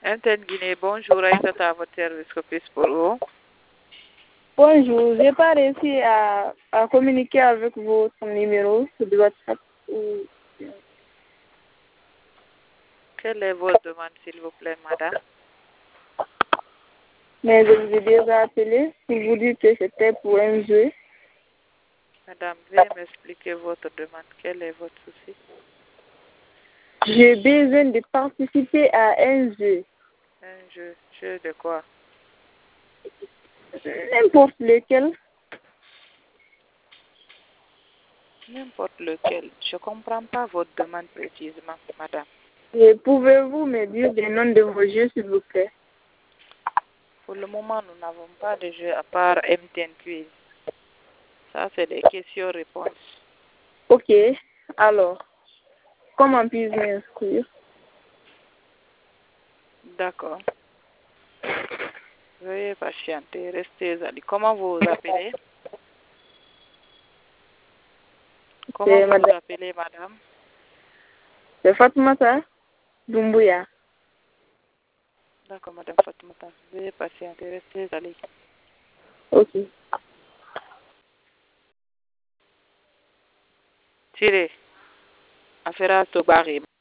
MTN Guinée, bonjour, Aïssata à votre service, que puis-je pour vous? Bonjour, j'ai pas réussi à communiquer avec votre numéro sur WhatsApp. Quelle est votre demande, s'il vous plaît, madame? Mais je vous ai déjà appelé pour vous dire que c'était pour un jeu. Madame, veuillez m'expliquer votre demande. Quel est votre souci? J'ai besoin de participer à un jeu. Un jeu. Jeu de quoi? N'importe lequel. N'importe lequel. Je ne comprends pas votre demande précisément, madame. Et pouvez-vous me dire le nom de vos jeux, s'il vous plaît? Pour le moment, nous n'avons pas de jeu à part MTN Quiz. Ça, c'est des questions-réponses. Ok. Alors, comment puis-je m'inscrire? D'accord. Veuillez patienter. Restez à l'île. Comment vous vous appelez? Comment C'est vous vous madame. appelez, madame? C'est Fatoumata Doumbouya. D'accord, madame Fatoumata. Veuillez patienter. Restez à l'île. Ok. Tirez. Affaire à Tobari.